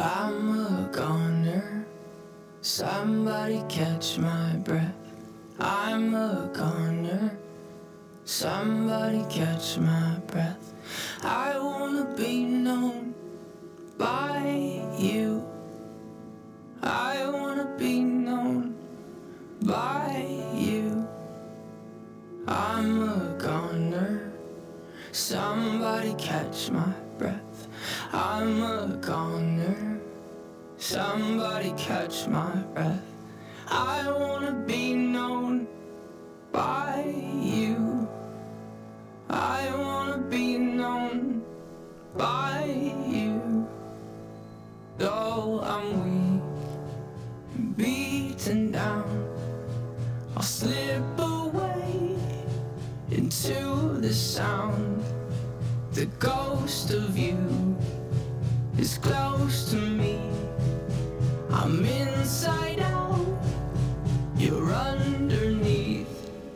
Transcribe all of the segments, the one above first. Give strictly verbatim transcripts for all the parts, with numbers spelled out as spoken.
I'm a goner. Somebody catch my breath. I'm a goner. Somebody catch my breath. I wanna be known by you. I wanna be known by you. I'm a goner. Somebody catch my breath. I'm a goner. Somebody catch my breath. I wanna be known by you. I wanna be known by you. Though I'm weak, beaten down, I'll slip away into the sound. The ghost of you is close to me. I'm inside out, you're underneath.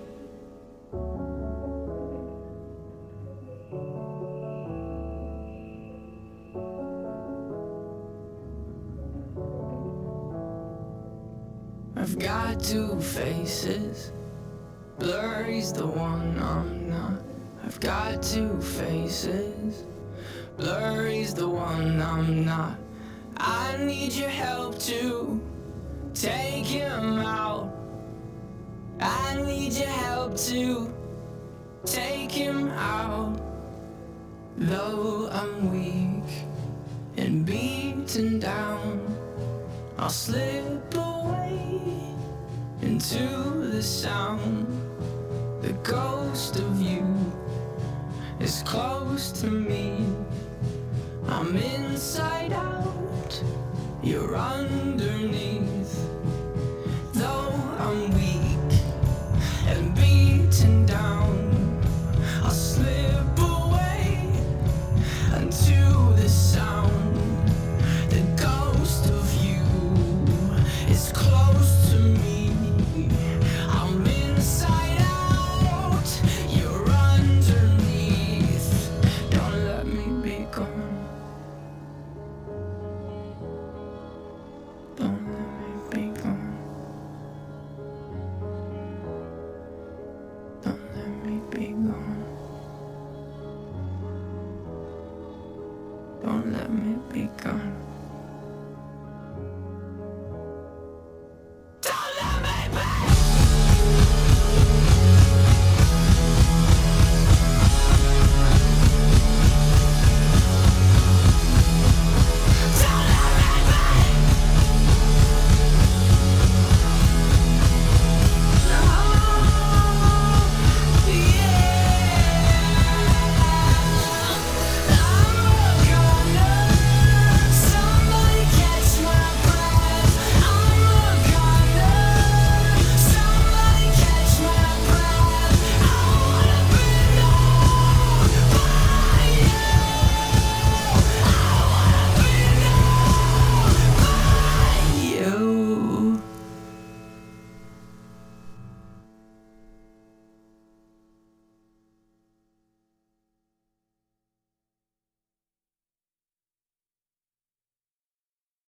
I've got two faces, blurry's the one I'm not. I've got two faces, blurry's the one I'm not. I need your help to take him out. I need your help to take him out. Though I'm weak and beaten down, I'll slip away into the sound. The ghost of you is close to me. I'm inside out, you're underneath.